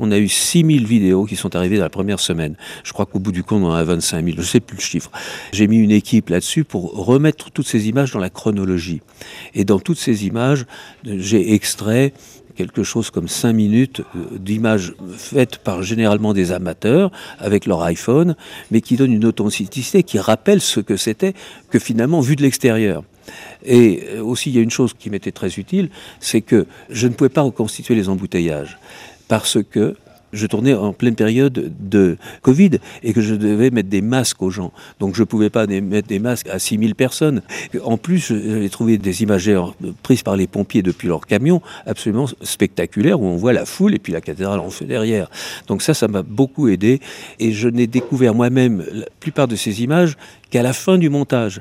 on a eu 6000 vidéos qui sont arrivées dans la première semaine. Je crois qu'au bout du compte, on en a 25 000, je ne sais plus le chiffre. J'ai mis une équipe là-dessus pour remettre toutes ces images dans la chronologie. Et dans toutes ces images, j'ai extrait quelque chose comme 5 minutes d'images faites par généralement des amateurs avec leur iPhone, mais qui donnent une authenticité qui rappelle ce que c'était que finalement vu de l'extérieur. Et aussi, il y a une chose qui m'était très utile, c'est que je ne pouvais pas reconstituer les embouteillages parce que je tournais en pleine période de Covid et que je devais mettre des masques aux gens. Donc je ne pouvais pas mettre des masques à 6000 personnes. En plus, j'ai trouvé des images prises par les pompiers depuis leur camion absolument spectaculaires où on voit la foule et puis la cathédrale en feu derrière. Donc ça m'a beaucoup aidé et je n'ai découvert moi-même la plupart de ces images qu'à la fin du montage.